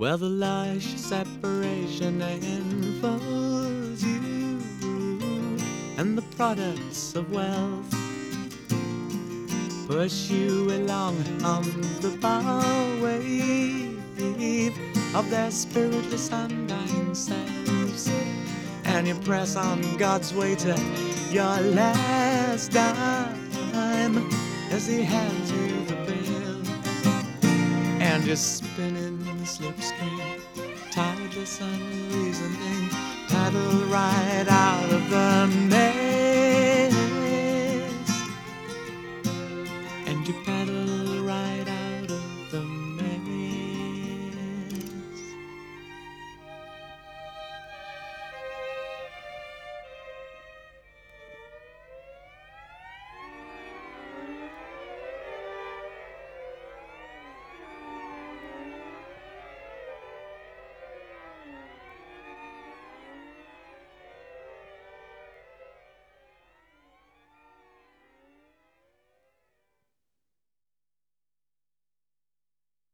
where the lush separation enfolds you, and the products of wealth push you along on the bow wave of their spiritless undying selves, and you press on God's way to your last dime as He hands you the bill, and you're spinning the slipstream, tideless, unreasoning, tidal right out of the mail.